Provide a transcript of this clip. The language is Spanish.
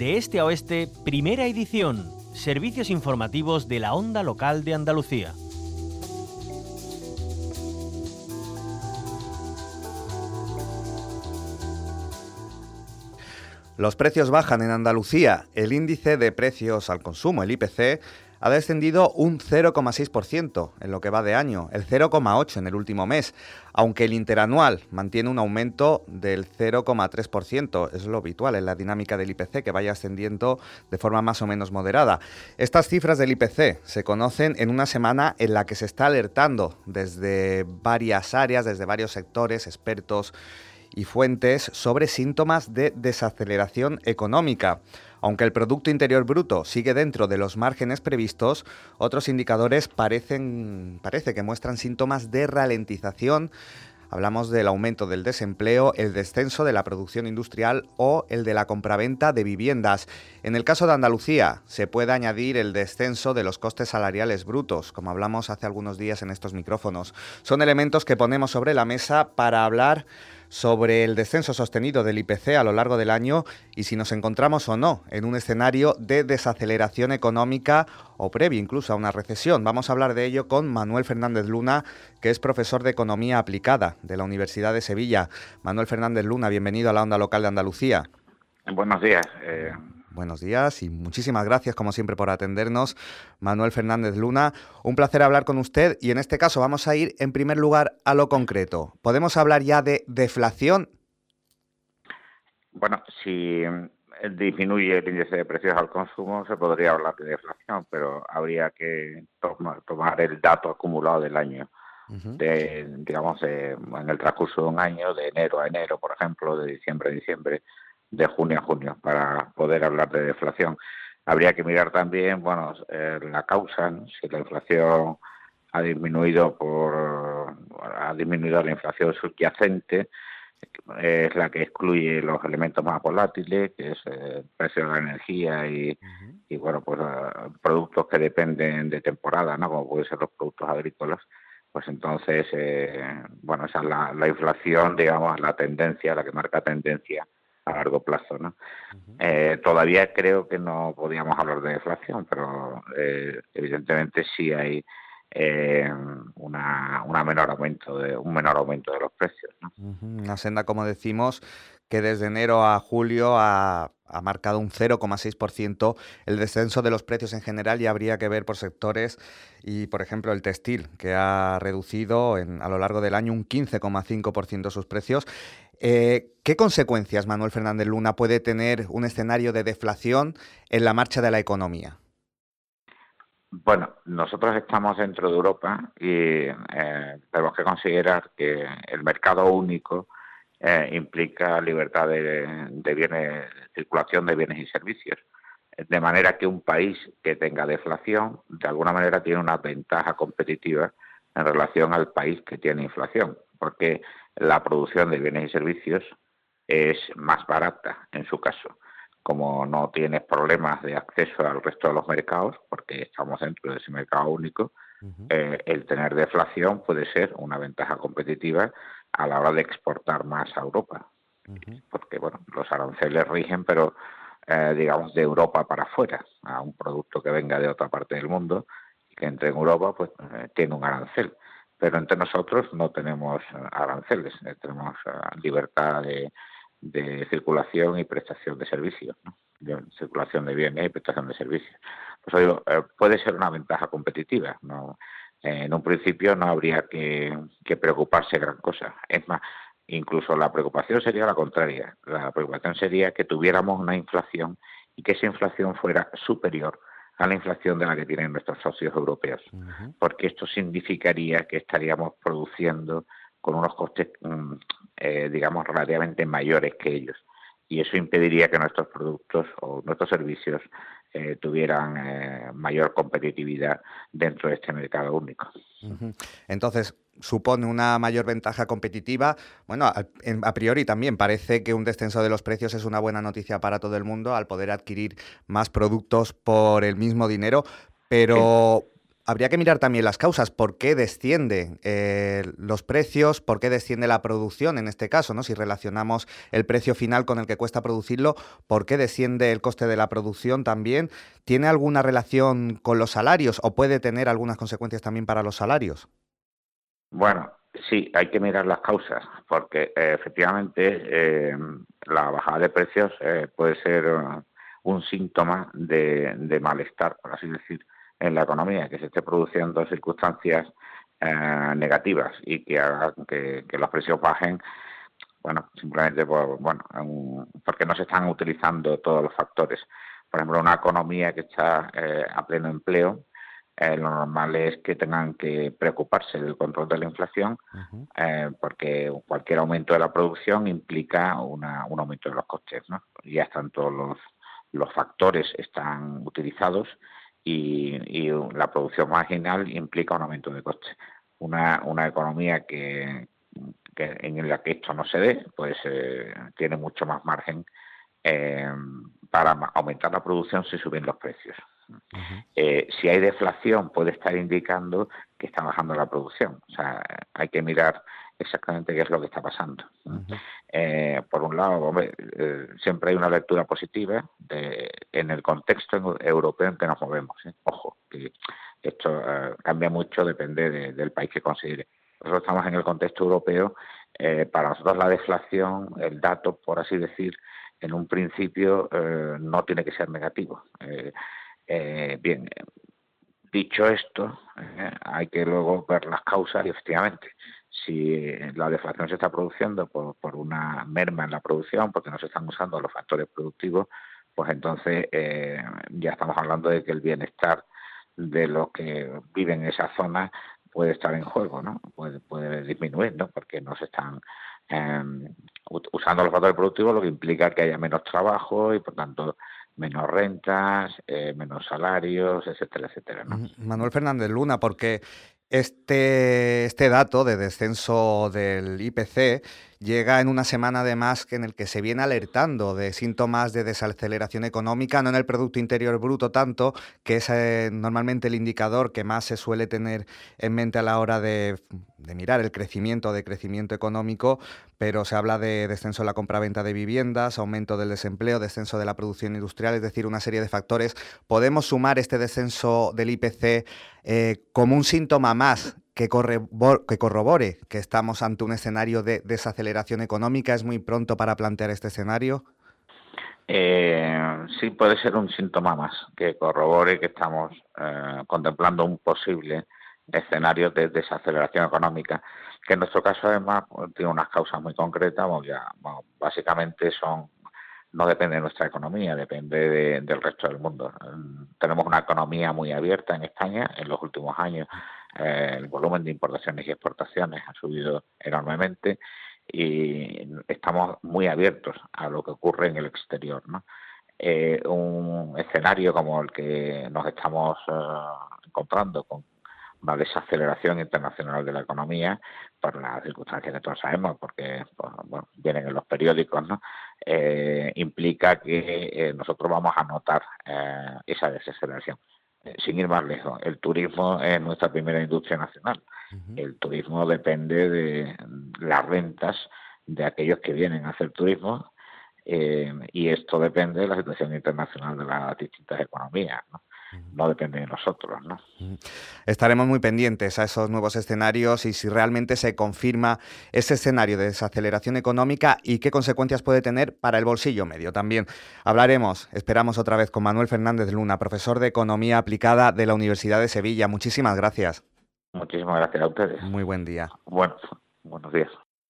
De este a oeste, primera edición. Servicios informativos de la Onda Local de Andalucía. Los precios bajan en Andalucía. El índice de precios al consumo, el IPC, ha descendido un 0,6% en lo que va de año, el 0,8% en el último mes, aunque el interanual mantiene un aumento del 0,3%. Es lo habitual en la dinámica del IPC, que vaya ascendiendo de forma más o menos moderada. Estas cifras del IPC se conocen en una semana en la que se está alertando desde varias áreas, desde varios sectores, expertos y fuentes sobre síntomas de desaceleración económica. Aunque el Producto Interior Bruto sigue dentro de los márgenes previstos, otros indicadores parece que muestran síntomas de ralentización. Hablamos del aumento del desempleo, el descenso de la producción industrial o el de la compraventa de viviendas. En el caso de Andalucía, se puede añadir el descenso de los costes salariales brutos, como hablamos hace algunos días en estos micrófonos. Son elementos que ponemos sobre la mesa para hablar sobre el descenso sostenido del IPC a lo largo del año y si nos encontramos o no en un escenario de desaceleración económica o previo incluso a una recesión. Vamos a hablar de ello con Manuel Fernández Luna, que es profesor de Economía Aplicada de la Universidad de Sevilla. Manuel Fernández Luna, bienvenido a la Onda Local de Andalucía. Buenos días. Buenos días y muchísimas gracias, como siempre, por atendernos. Manuel Fernández Luna, un placer hablar con usted y en este caso vamos a ir en primer lugar a lo concreto. ¿Podemos hablar ya de deflación? Bueno, si disminuye el índice de precios al consumo se podría hablar de deflación, pero habría que tomar el dato acumulado del año. En el transcurso de un año, de enero a enero, por ejemplo, de diciembre a diciembre, de junio a junio, para poder hablar de deflación. Habría que mirar también, la causa, ¿no? Si la inflación ha disminuido la inflación subyacente, es la que excluye los elementos más volátiles, que es el precio de la energía y productos que dependen de temporada, ¿no? Como pueden ser los productos agrícolas. Pues entonces, esa es la inflación, digamos, la tendencia, la que marca tendencia a largo plazo, ¿no? Todavía creo que no podíamos hablar de deflación, pero evidentemente sí hay un menor aumento de los precios, ¿no? Una senda, como decimos, que desde enero a julio ha marcado un 0,6% el descenso de los precios en general y habría que ver por sectores y, por ejemplo, el textil, que ha reducido a lo largo del año un 15,5% sus precios. ¿Qué consecuencias, Manuel Fernández Luna, puede tener un escenario de deflación en la marcha de la economía? Bueno, nosotros estamos dentro de Europa y tenemos que considerar que el mercado único implica libertad de bienes, circulación de bienes y servicios. De manera que un país que tenga deflación, de alguna manera tiene una ventaja competitiva en relación al país que tiene inflación, porque la producción de bienes y servicios es más barata en su caso. Como no tienes problemas de acceso al resto de los mercados, porque estamos dentro de ese mercado único, el tener deflación puede ser una ventaja competitiva a la hora de exportar más a Europa. Porque, los aranceles rigen, pero de Europa para afuera, a un producto que venga de otra parte del mundo y que entre en Europa, tiene un arancel. Pero entre nosotros no tenemos aranceles, tenemos libertad de circulación y prestación de servicios, ¿no? De circulación de bienes y prestación de servicios. Pues puede ser una ventaja competitiva, ¿no? En un principio no habría que preocuparse gran cosa. Es más, incluso la preocupación sería la contraria. La preocupación sería que tuviéramos una inflación y que esa inflación fuera superior a la inflación de la que tienen nuestros socios europeos, porque esto significaría que estaríamos produciendo con unos costes, relativamente mayores que ellos, y eso impediría que nuestros productos o nuestros servicios tuvieran mayor competitividad dentro de este mercado único. Entonces, supone una mayor ventaja competitiva. Bueno, a priori también parece que un descenso de los precios es una buena noticia para todo el mundo al poder adquirir más productos por el mismo dinero, pero habría que mirar también las causas. ¿Por qué descienden los precios? ¿Por qué desciende la producción en este caso, ¿no? Si relacionamos el precio final con el que cuesta producirlo, ¿por qué desciende el coste de la producción también? ¿Tiene alguna relación con los salarios o puede tener algunas consecuencias también para los salarios? Bueno, sí, hay que mirar las causas, porque efectivamente la bajada de precios puede ser un síntoma de malestar, por así decir, en la economía, que se esté produciendo circunstancias negativas y que hagan que los precios bajen, bueno, simplemente porque no se están utilizando todos los factores. Por ejemplo, una economía que está a pleno empleo, lo normal es que tengan que preocuparse del control de la inflación, Ujú. porque cualquier aumento de la producción implica un aumento de los costes, ¿no? Ya están todos los factores están utilizados y la producción marginal implica un aumento de costes. Una economía que en la que esto no se dé, pues tiene mucho más margen eh, para aumentar la producción si suben los precios. Ujú. Si hay deflación, puede estar indicando que está bajando la producción. O sea, hay que mirar exactamente qué es lo que está pasando. Ujú. Por un lado, hombre, siempre hay una lectura positiva en el contexto europeo en que nos movemos. Ojo, que esto cambia mucho, depende del país que considere. Nosotros estamos en el contexto europeo. Para nosotros la deflación, el dato, por así decir, en un principio no tiene que ser negativo. Bien, dicho esto, hay que luego ver las causas y efectivamente, si la deflación se está produciendo por una merma en la producción, porque no se están usando los factores productivos, pues entonces ya estamos hablando de que el bienestar de los que viven en esa zona puede estar en juego, ¿no? Puede disminuir, ¿no? Porque no se están eh, usando los factores productivos, lo que implica que haya menos trabajo y por tanto menos rentas, menos salarios, etcétera, etcétera, ¿no? Manuel Fernández Luna, porque este dato de descenso del IPC llega en una semana además en el que se viene alertando de síntomas de desaceleración económica, no en el Producto Interior Bruto tanto, que es normalmente el indicador que más se suele tener en mente a la hora de mirar el crecimiento, de crecimiento económico, pero se habla de descenso en la compraventa de viviendas, aumento del desempleo, descenso de la producción industrial, es decir, una serie de factores. ¿Podemos sumar este descenso del IPC como un síntoma más que corrobore que estamos ante un escenario de desaceleración económica? ¿Es muy pronto para plantear este escenario? Sí, puede ser un síntoma más que corrobore que estamos contemplando un posible escenario de desaceleración económica, que en nuestro caso además tiene unas causas muy concretas. Básicamente no depende de nuestra economía, depende del resto del mundo. Tenemos una economía muy abierta en España. En los últimos años el volumen de importaciones y exportaciones ha subido enormemente y estamos muy abiertos a lo que ocurre en el exterior, ¿no? Un escenario como el que nos estamos encontrando con una desaceleración internacional de la economía por las circunstancias que todos sabemos, porque pues, bueno, vienen en los periódicos, ¿no? Implica que nosotros vamos a notar esa desaceleración. Sin ir más lejos, el turismo es nuestra primera industria nacional. Ujú. El turismo depende de las rentas de aquellos que vienen a hacer turismo, y esto depende de la situación internacional de las distintas economías, ¿no? No depende de nosotros, ¿no? Estaremos muy pendientes a esos nuevos escenarios y si realmente se confirma ese escenario de desaceleración económica y qué consecuencias puede tener para el bolsillo medio. También hablaremos, esperamos otra vez con Manuel Fernández Luna, profesor de Economía Aplicada de la Universidad de Sevilla. Muchísimas gracias. Muchísimas gracias a ustedes. Muy buen día. Bueno, buenos días.